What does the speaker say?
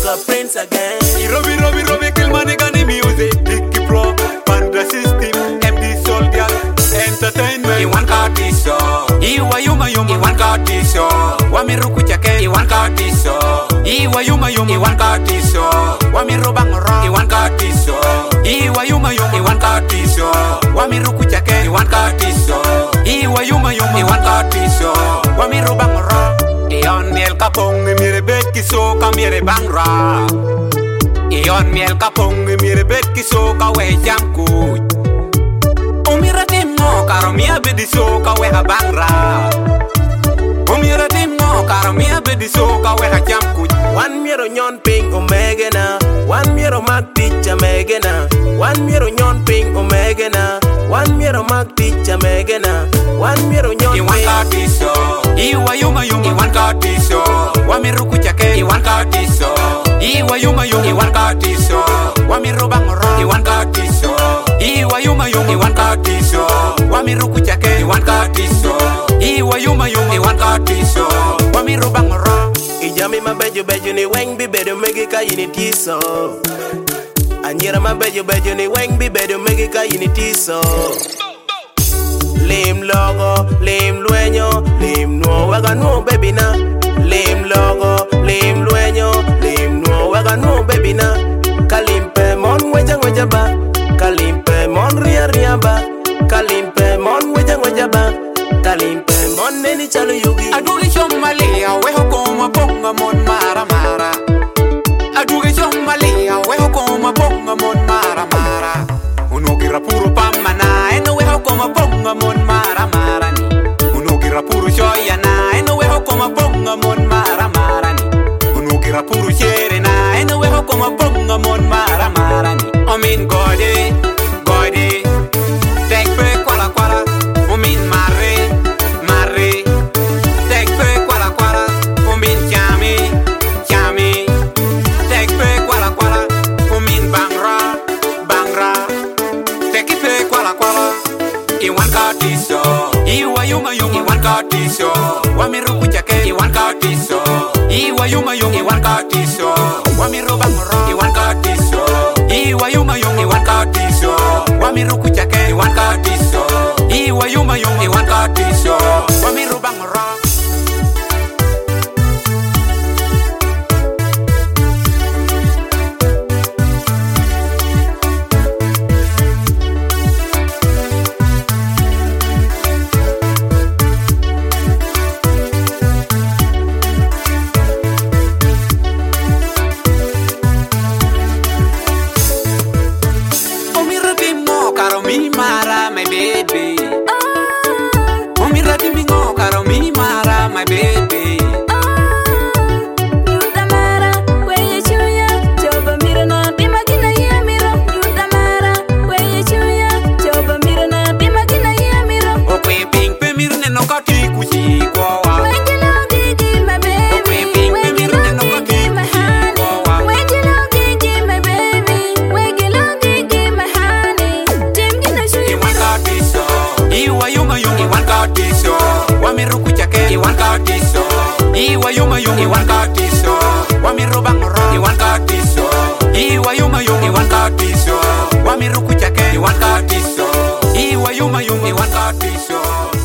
got Prince again. Robbie, kill my nigga the music. Dicky Pro, Panda System, MD Soldier, Entertainment. Iwan Katiso, Iwa Yuma, Iwan Katiso, Wamiru Kuchake, Iwan Katiso, Iwa Yuma, Iwan Katiso, Wamiru Bangora, Iwan Katiso, Iwa Yuma, Iwan Katiso, Wamiru Kuchake, Iwan Katiso, Iwa Yuma, Iwan Katiso, Wamiru Bangora. Ion miel kapong Mire beki soka mire bangra. Ion miel kapong Mire beki soka we jamku. Umira timo Karo mia bedi soka we ha bangra. Umira timo Karo mia bedi soka we ha jamku. One miro nyon ping omega na. One miro mag teacher mega na. One miro nyon ping omega na. One miro mag teacher mega na. One miro nyon Iwan ping. Katiso, Iwa Yuma, Iwan Katiso, Wamiru Kuchake, Iwan Katiso, Iwa Yuma, Iwan Katiso, Wamiru Bangora, Iwan Katiso, Iwa Yuma, Iwan Katiso, Wamiru Kuchake, Iwan Katiso, Iwa Yuma, Iwan Katiso, Wamiru Bangora. Ijami mabejo bejo ni weng bi bedo megi ka yini tiso. Anyira mabejo bejo ni weng bi bedo megi ka yini tiso. Lim logo, lim lueño, lim no waga no baby na. Lim logo, lim lueño, lim no waga no baby na. Kalimpe mon weja ba, kalimpe mon ria ba, kalimpe mon weja ba, kalimpe mon neni chalo yugi. Aduge Somalia, we hokoma ponga mon mara mara. Aduge Somalia, we hokoma ponga mon mara mara. Unogira puro pamana, Eno we hokoma ponga mon mara mara ni. unogira puro shoya Na eno we hokoma ponga mon mara mara ni. unogira puro shere Na eno we hokoma ponga mon mara mara ni. Omin gode, gode. Tek pe kwala kwala. Omin mare, mare. Tek pe kwala kwala. Omin chami, chami. Tek pe kwala kwala. Omin bangra, bangra. Tek pe kwala kwala. Iwan Katiso, Iwa Yuma, Iwan Katiso, Wamiru Kuchake, Iwan Katiso, Iwa Yuma, Iwan Katiso, Wamiru Bangora, Iwan Katiso, Iwa Yuma, Iwan Katiso, Wamiru Kuchake, Iwan Katiso, Iwa Yuma, Iwan Katiso, Wamiru Bangora. Umira timo karo mi mara my baby. Umira timo karo mi mara my baby. Okwe ping pe mirne no kati kushi kwa wa. Iwan Katiso, Iwa Yuma, Iwan Katiso, Wamiru Kuchake, Iwan Katiso, Iwa Yuma, Iwan Katiso, Wamiru Bangora, Iwan Katiso, Iwa Yuma, Iwan Katiso, Wamiru Kuchake, Iwan Katiso, Iwa Yuma, Iwan Katiso.